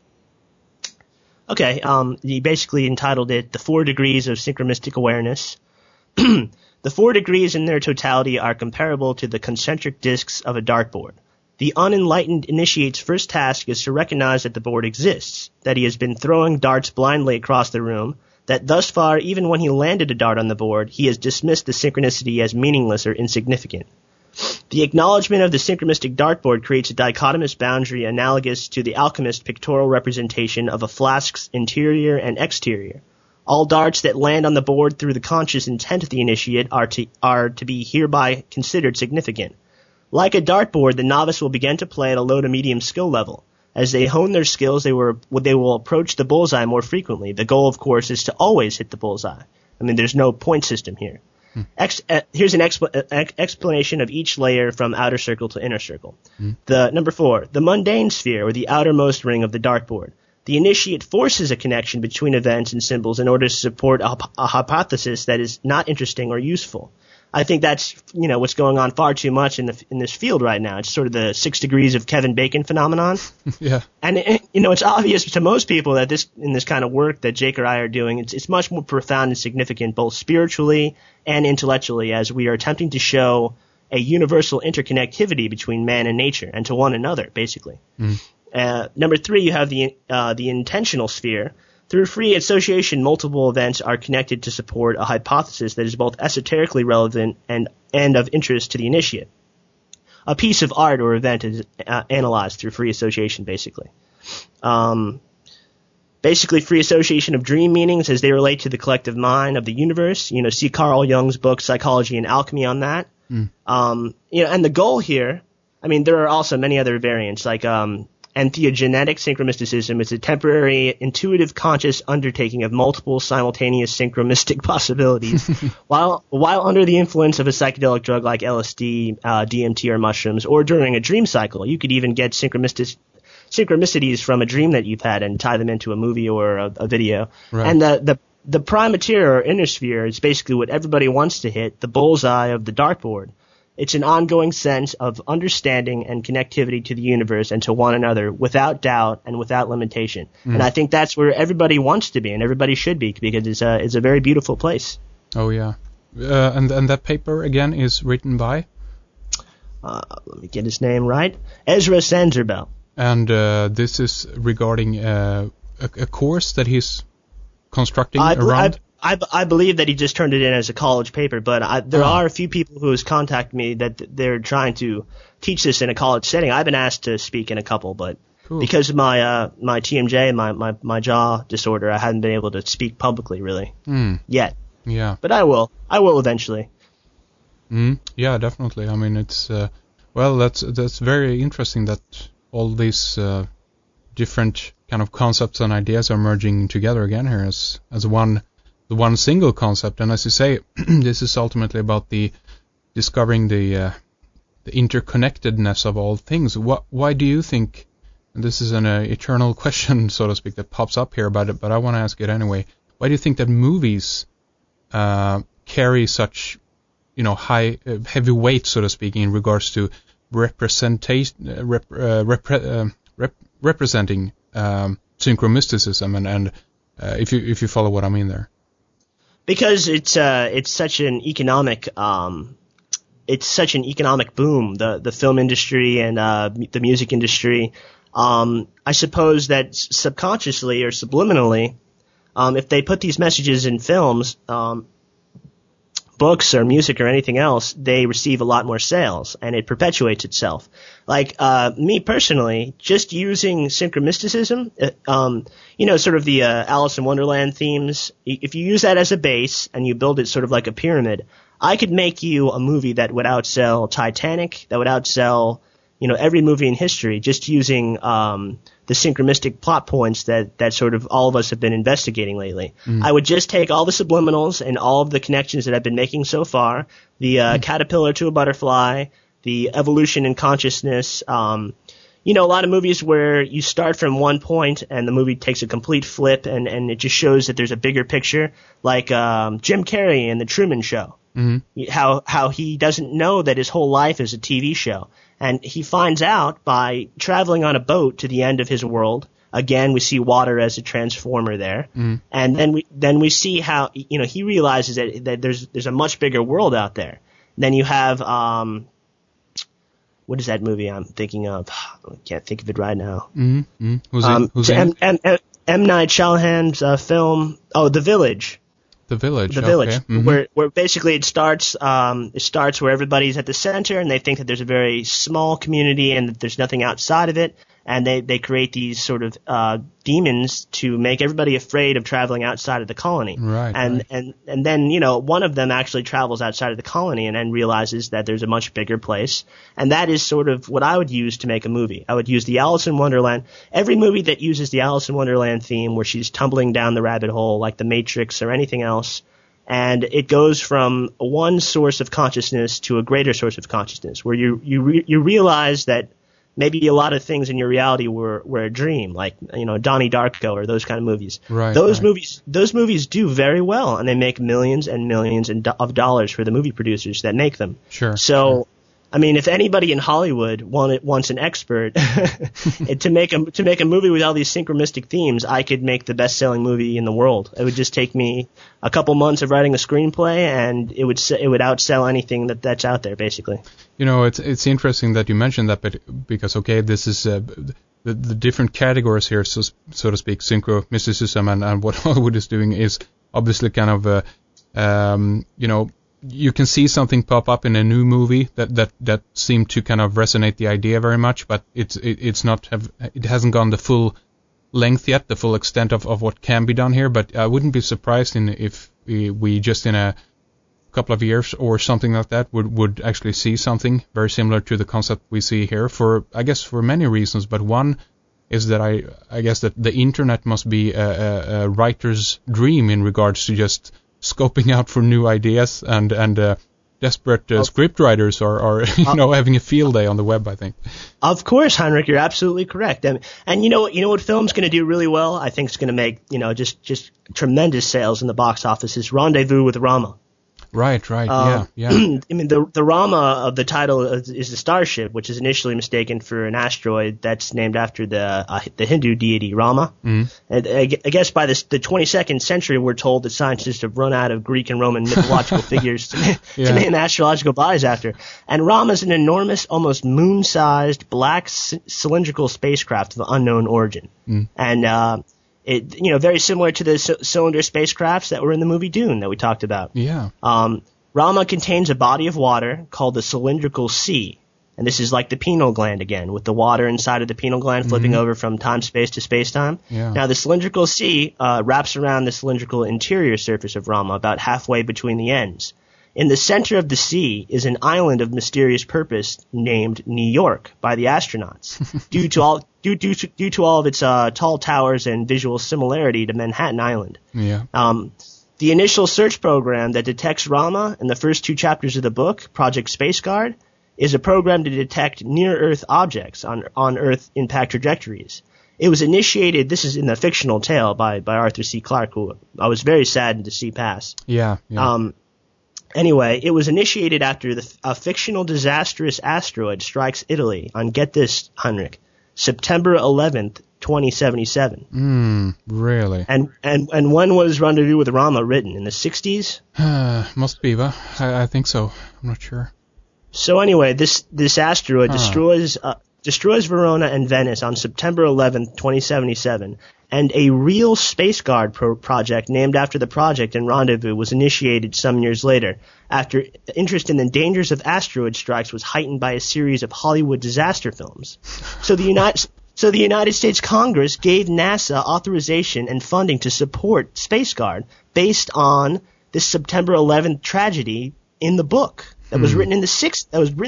Okay. He basically entitled it "The 4 Degrees of Synchromystic Awareness." The 4 degrees in their totality are comparable to the concentric discs of a dartboard. The unenlightened initiate's first task is to recognize that the board exists, that he has been throwing darts blindly across the room, that thus far, even when he landed a dart on the board, he has dismissed the synchronicity as meaningless or insignificant. The acknowledgement of the synchromystic dartboard creates a dichotomous boundary analogous to the alchemist's pictorial representation of a flask's interior and exterior. All darts that land on the board through the conscious intent of the initiate are to be hereby considered significant. Like a dartboard, the novice will begin to play at a low to medium skill level. As they hone their skills, they will approach the bullseye more frequently. The goal, of course, is to always hit the bullseye. I mean, there's no point system here. Here's an explanation of each layer from outer circle to inner circle. The number 4, the mundane sphere, or the outermost ring of the dartboard. The initiate forces a connection between events and symbols in order to support a hypothesis that is not interesting or useful. I think that's, what's going on far too much in this field right now. It's sort of the 6 degrees of Kevin Bacon phenomenon. Yeah. And, it's obvious to most people that in this kind of work that Jake or I are doing, it's much more profound and significant both spiritually and intellectually as we are attempting to show a universal interconnectivity between man and nature and to one another, basically. Number 3, you have the intentional sphere. Through free association, multiple events are connected to support a hypothesis that is both esoterically relevant and of interest to the initiate. A piece of art or event is analyzed through free association, basically. Free association of dream meanings as they relate to the collective mind of the universe. See Carl Jung's book, Psychology and Alchemy, on that. And the goal here, there are also many other variants, like entheogenetic synchromysticism is a temporary, intuitive, conscious undertaking of multiple simultaneous synchromystic possibilities. while under the influence of a psychedelic drug like LSD, DMT, or mushrooms, or during a dream cycle, you could even get synchronicities from a dream that you've had and tie them into a movie or a video. Right. And the prime material or inner sphere is basically what everybody wants to hit, the bullseye of the dartboard. It's an ongoing sense of understanding and connectivity to the universe and to one another without doubt and without limitation. And I think that's where everybody wants to be and everybody should be because it's a very beautiful place. Oh, yeah. And that paper, again, is written by? Let me get his name right. Ezra Sanderbell. And this is regarding a course that he's constructing around? I believe that he just turned it in as a college paper, but there are a few people who has contacted me that they're trying to teach this in a college setting. I've been asked to speak in a couple, but because of my TMJ, my jaw disorder, I haven't been able to speak publicly really yet. Yeah. But I will eventually. Yeah, definitely. It's that's very interesting that all these different kind of concepts and ideas are merging together again here as one single concept. And as you say, this is ultimately about discovering the interconnectedness of all things. Why do you think, and this is an eternal question, so to speak, that pops up here, but I want to ask it anyway. Why do you think that movies carry such, high, heavy weight, so to speak, in regards to representing synchromysticism and if you follow what I mean there? Because it's such an economic boom, the film industry and the music industry. I suppose that subconsciously or subliminally, if they put these messages in films, books or music or anything else, they receive a lot more sales and it perpetuates itself. Like me personally, just using synchromysticism, sort of the Alice in Wonderland themes, if you use that as a base and you build it sort of like a pyramid, I could make you a movie that would outsell Titanic, that would outsell, every movie in history, just using the synchromystic plot points that sort of all of us have been investigating lately. I would just take all the subliminals and all of the connections that I've been making so far, the caterpillar to a butterfly, the evolution in consciousness, you know, a lot of movies where you start from one point and the movie takes a complete flip and it just shows that there's a bigger picture, like Jim Carrey in The Truman Show. Mm-hmm. How he doesn't know that his whole life is a TV show. And he finds out by traveling on a boat to the end of his world. Again, we see water as a transformer there. Mm-hmm. And then we see how, you know, he realizes that there's a much bigger world out there. Then you have what is that movie I'm thinking of? I can't think of it right now. Mm-hmm. Who's in? M. Night Shyamalan's film. Oh, The Village. The Village. Mm-hmm. Where basically it starts where everybody's at the center and they think that there's a very small community and that there's nothing outside of it. And they create these sort of demons to make everybody afraid of traveling outside of the colony. Right. And then, you know, one of them actually travels outside of the colony and then realizes that there's a much bigger place. And that is sort of what I would use to make a movie. I would use the Alice in Wonderland. Every movie that uses the Alice in Wonderland theme where she's tumbling down the rabbit hole like The Matrix or anything else, and it goes from one source of consciousness to a greater source of consciousness where you realize that maybe a lot of things in your reality were a dream, like, you know, Donnie Darko or those kind of movies. Right. Those movies do very well, and they make millions and millions of dollars for the movie producers that make them. Sure. So, I mean, if anybody in Hollywood wants an expert to make a movie with all these synchronistic themes, I could make the best-selling movie in the world. It would just take me a couple months of writing a screenplay, and it would outsell anything that's out there, basically. You know, it's interesting that you mentioned that, but because this is the different categories here, so to speak, synchro mysticism and what Hollywood is doing is obviously kind of you know. You can see something pop up in a new movie that seemed to kind of resonate the idea very much, but it hasn't gone the full length yet, the full extent of what can be done here. But I wouldn't be surprised if we just in a couple of years or something like that would actually see something very similar to the concept we see here for many reasons. But one is that I guess that the internet must be a writer's dream in regards to just scoping out for new ideas, and desperate script writers are having a field day on the web, I think. Of course, Heinrich, you're absolutely correct. And you know what film's going to do really well? I think it's going to make, you know, just tremendous sales in the box office is Rendezvous with Rama. Right, yeah. I mean, the Rama of the title is the starship, which is initially mistaken for an asteroid that's named after the Hindu deity Rama. Mm. And I guess by the 22nd century, we're told that scientists have run out of Greek and Roman mythological figures to name astrological bodies after. And Rama is an enormous, almost moon-sized, black cylindrical spacecraft of unknown origin. Mm. And it, you know, very similar to the cylinder spacecrafts that were in the movie Dune that we talked about. Yeah. Rama contains a body of water called the cylindrical sea. And this is like the pineal gland again, with the water inside of the pineal gland flipping over from time-space to space-time. Yeah. Now, the cylindrical sea wraps around the cylindrical interior surface of Rama, about halfway between the ends. In the center of the sea is an island of mysterious purpose named New York by the astronauts, due to all of its tall towers and visual similarity to Manhattan Island. Yeah. The initial search program that detects Rama in the first 2 chapters of the book, Project Space Guard, is a program to detect near-Earth objects on Earth impact trajectories. It was initiated, this is in the fictional tale by Arthur C. Clarke, who I was very saddened to see pass. Yeah. Anyway, it was initiated after a fictional disastrous asteroid strikes Italy on, get this, Heinrich, September 11th, 2077. Really? And when was Rendezvous with Rama written? In the 60s? Must be, but I think so. I'm not sure. So anyway, this asteroid destroys Verona and Venice on September 11th, 2077. And a real Space Guard project named after the project in Rendezvous was initiated some years later, after interest in the dangers of asteroid strikes was heightened by a series of Hollywood disaster films. So the United States Congress gave NASA authorization and funding to support Space Guard based on this September 11th tragedy in the book that was written in the 60s.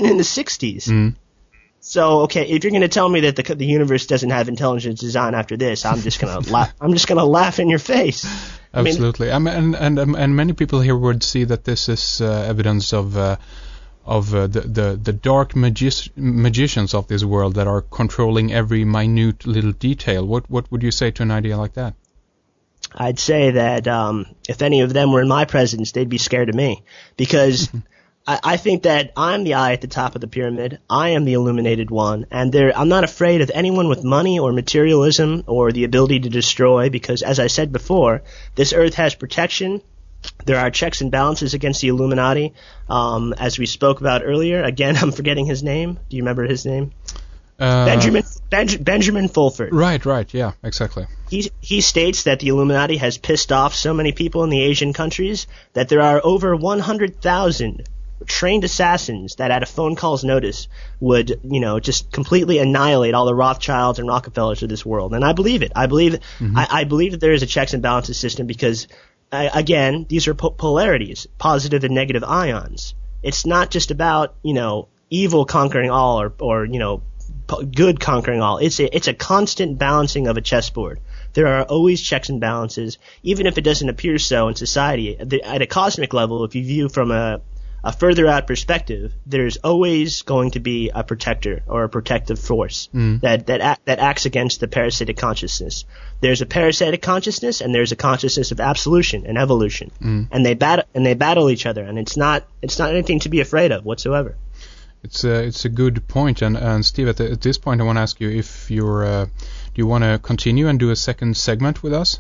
Mm. So, okay, if you're going to tell me that the universe doesn't have intelligence design after this, I'm just going to laugh. I'm just going to laugh in your face. Absolutely. And many people here would see that this is evidence of the dark magicians of this world that are controlling every minute little detail. What would you say to an idea like that? I'd say that if any of them were in my presence, they'd be scared of me, because I think that I'm the eye at the top of the pyramid. I am the illuminated one, and I'm not afraid of anyone with money or materialism or the ability to destroy, because, as I said before, this earth has protection. There are checks and balances against the Illuminati, as we spoke about earlier. Again, I'm forgetting his name. Do you remember his name? Benjamin Fulford. Right, yeah, exactly. He states that the Illuminati has pissed off so many people in the Asian countries that there are over 100,000 trained assassins that at a phone call's notice would, just completely annihilate all the Rothschilds and Rockefellers of this world. And I believe it. I believe that there is a checks and balances system because, again, these are polarities, positive and negative ions. It's not just about, evil conquering all or good conquering all. It's a constant balancing of a chessboard. There are always checks and balances, even if it doesn't appear so in society. At a cosmic level, if you view from a further out perspective, there's always going to be a protector or a protective force that acts against the parasitic consciousness. There's a parasitic consciousness and there's a consciousness of absolution and evolution, and they battle each other, and it's not anything to be afraid of whatsoever. It's a good point, and Steve, at this point, I want to ask you if do you want to continue and do a second segment with us?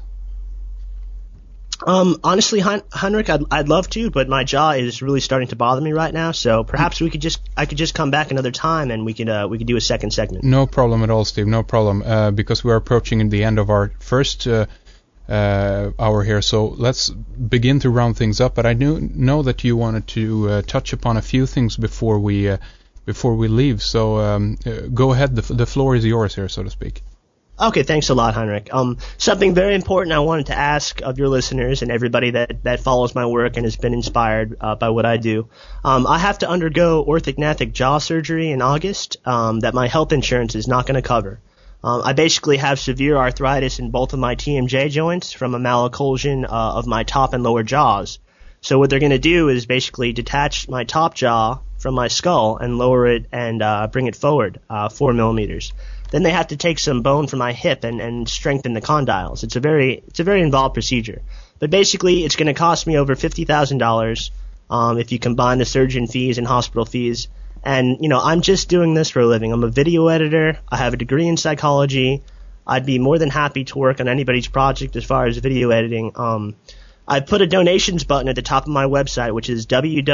Honestly, Heinrich, I'd love to, but my jaw is really starting to bother me right now. So perhaps I could just come back another time and we could do a second segment. No problem at all, Steve. No problem. Because we're approaching the end of our first hour here, so let's begin to round things up. But I know that you wanted to touch upon a few things before we leave. So go ahead. The floor is yours here, so to speak. Okay, thanks a lot, Heinrich. Something very important I wanted to ask of your listeners and everybody that follows my work and has been inspired by what I do. I have to undergo orthognathic jaw surgery in August that my health insurance is not going to cover. I basically have severe arthritis in both of my TMJ joints from a malocclusion of my top and lower jaws. So what they're going to do is basically detach my top jaw from my skull and lower it and bring it forward 4 millimeters. Then they have to take some bone from my hip and strengthen the condyles. It's a very involved procedure. But basically, it's going to cost me over $50,000 if you combine the surgeon fees and hospital fees. And, I'm just doing this for a living. I'm a video editor. I have a degree in psychology. I'd be more than happy to work on anybody's project as far as video editing. I put a donations button at the top of my website, which is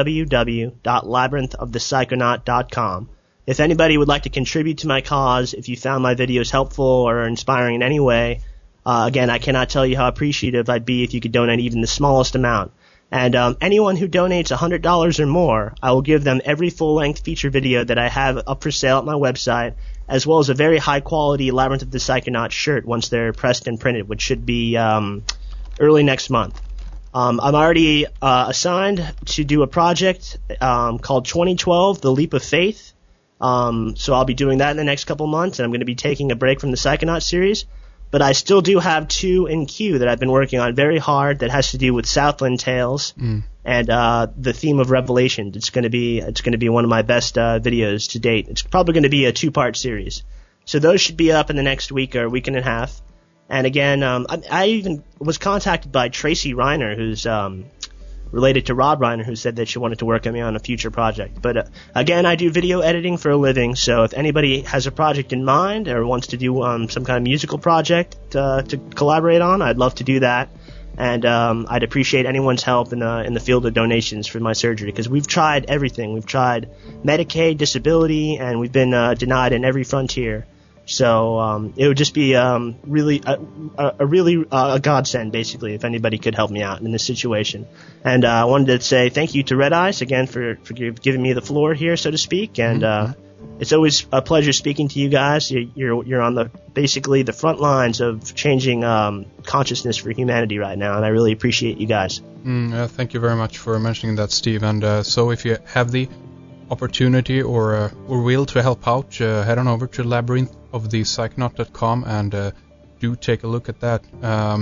www.labyrinthofthepsychonaut.com. If anybody would like to contribute to my cause, if you found my videos helpful or inspiring in any way, again, I cannot tell you how appreciative I'd be if you could donate even the smallest amount. And anyone who donates $100 or more, I will give them every full-length feature video that I have up for sale at my website, as well as a very high-quality Labyrinth of the Psychonaut shirt once they're pressed and printed, which should be early next month. I'm already assigned to do a project called 2012, The Leap of Faith. So I'll be doing that in the next couple months, and I'm going to be taking a break from the Psychonaut series. But I still do have 2 in queue that I've been working on very hard that has to do with Southland Tales and the theme of Revelation. It's going to be one of my best videos to date. It's probably going to be a 2-part series. So those should be up in the next week or week and a half. And again, I even was contacted by Tracy Reiner, who's related to Rob Reiner, who said that she wanted to work with me on a future project. But again, I do video editing for a living, so if anybody has a project in mind or wants to do some kind of musical project to collaborate on, I'd love to do that. And I'd appreciate anyone's help in the field of donations for my surgery, because we've tried everything. We've tried Medicaid, disability, and we've been denied in every frontier. So it would just be really a godsend, basically, if anybody could help me out in this situation. And I wanted to say thank you to Red Eyes again for giving me the floor here, so to speak. And it's always a pleasure speaking to you guys. You're on basically the front lines of changing consciousness for humanity right now, and I really appreciate you guys. Thank you very much for mentioning that, Steve. And so if you have the opportunity or will to help out, head on over to labyrinthofthepsychonaut.com and do take a look at that.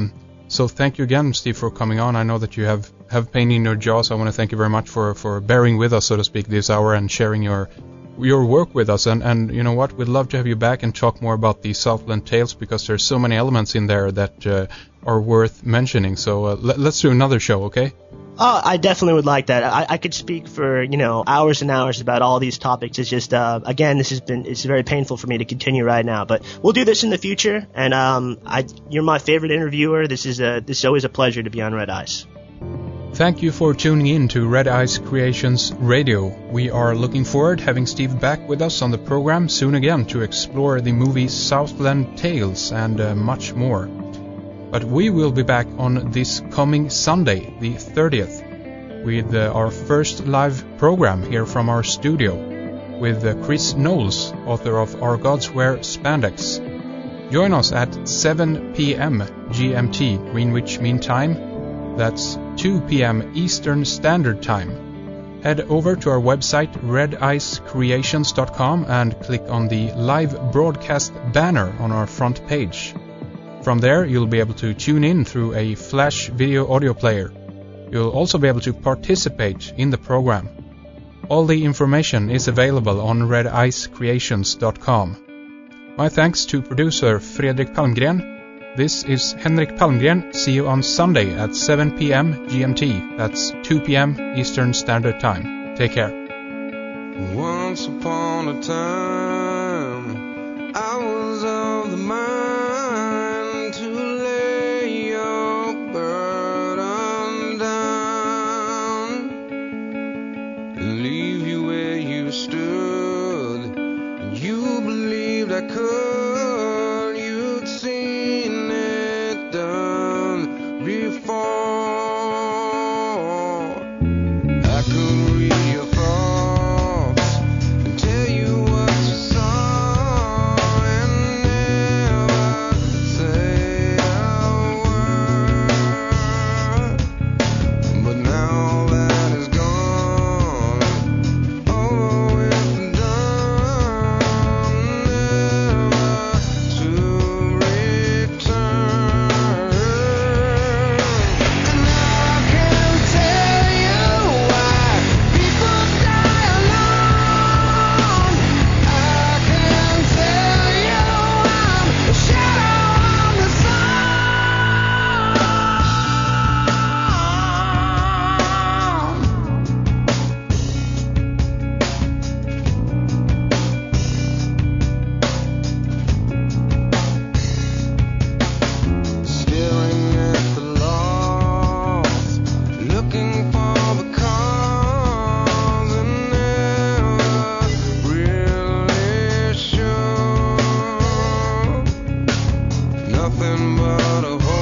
So thank you again, Steve, for coming on. I know that you have pain in your jaw, so I want to thank you very much for bearing with us, so to speak, this hour and sharing your work with us. And you know what? We'd love to have you back and talk more about the Southland Tales, because there's so many elements in there that are worth mentioning. So let's do another show, okay? I definitely would like that. I could speak for, hours and hours about all these topics. It's just, again, it's very painful for me to continue right now, but we'll do this in the future. And, you're my favorite interviewer. This is always a pleasure to be on Red Ice. Thank you for tuning in to Red Ice Creations Radio. We are looking forward to having Steve back with us on the program soon again to explore the movie Southland Tales and much more. But we will be back on this coming Sunday, the 30th, with our first live program here from our studio with Chris Knowles, author of Our Gods Wear Spandex. Join us at 7 p.m. GMT, Greenwich Mean Time. That's 2 p.m. Eastern Standard Time. Head over to our website redicecreations.com and click on the live broadcast banner on our front page. From there, you'll be able to tune in through a flash video audio player. You'll also be able to participate in the program. All the information is available on redicecreations.com. My thanks to producer Fredrik Palmgren. This is Henrik Palmgren. See you on Sunday at 7 p.m. GMT. That's 2 p.m. Eastern Standard Time. Take care. Once upon a time, I was of the mind to lay your burden down and leave you where you stood. You believed I could, you'd seen it done before. I could read your thoughts and tell you what you saw and never say a word. But now that is gone, over with and done, never to return. And now I can tell you why people die alone. I can tell you I'm a shadow of the staring at the lost, looking for the cause and never really sure. Nothing but a hole.